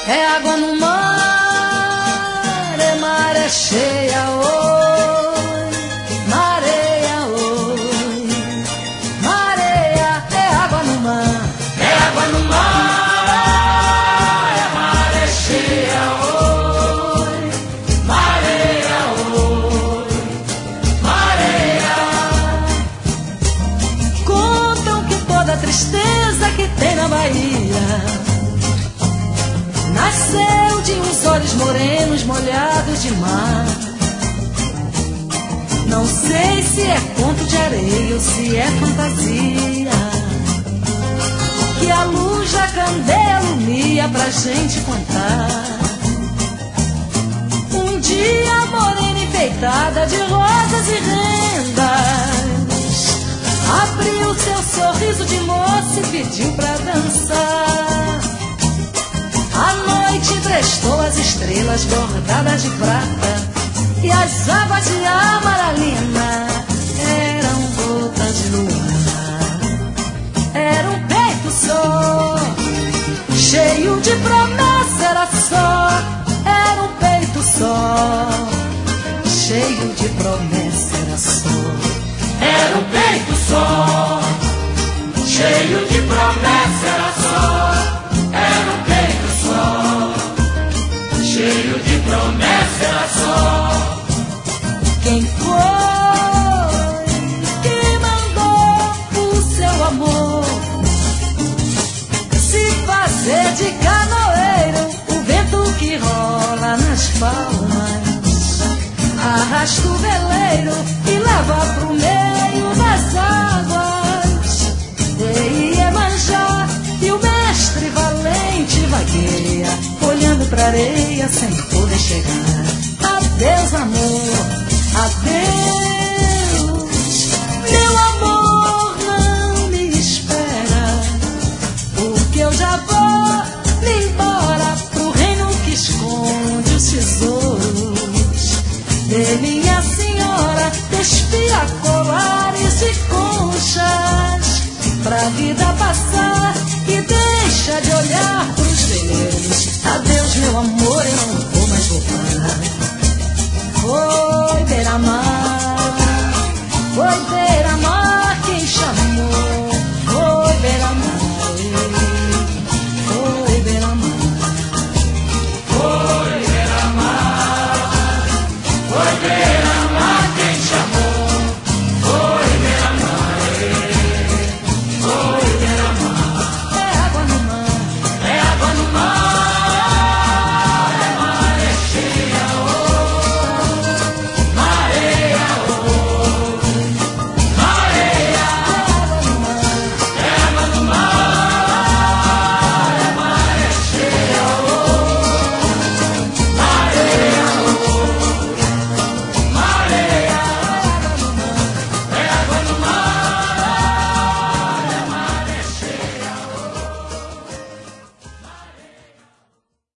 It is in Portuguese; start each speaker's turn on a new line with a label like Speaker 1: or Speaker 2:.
Speaker 1: É água no mar, é maré cheia, oi, mareia, oi, mareia, é água no mar, é água no mar, é maré cheia, oi, mareia, oi, mareia. Contam que toda a tristeza que tem na Bahia nasceu de uns olhos morenos molhados de mar. Não sei se é conto de areia ou se é fantasia, que a luz da candeia alumia pra gente contar. Um dia a morena enfeitada de rosas e rendas abriu seu sorriso de moça e pediu pra dançar. A noite emprestou as estrelas bordadas de prata, e as águas de amaralina eram gotas de luar. Era um peito só, cheio de promessa, era só. Era um peito só, cheio de promessa, era só. Era um peito só, cheio de promessa, era só. Era um peito só, cheio de promessa, era só. Quem foi que mandou o seu amor se fazer de canoeiro? O vento que rola nas palmas arrasta o veleiro e leva pro meio das águas de Iemanjá. E o mestre valente vagueia, olhando pra areia sem poder chegar. Adeus, amor, adeus. Meu amor, não me espera, porque eu já vou me embora pro reino que esconde os tesouros de minha senhora. Despia colares e conchas pra vida passar e deixa de olhar pros veleiros. Adeus, meu amor, eu não vou mais voltar. Foi beira-mar, foi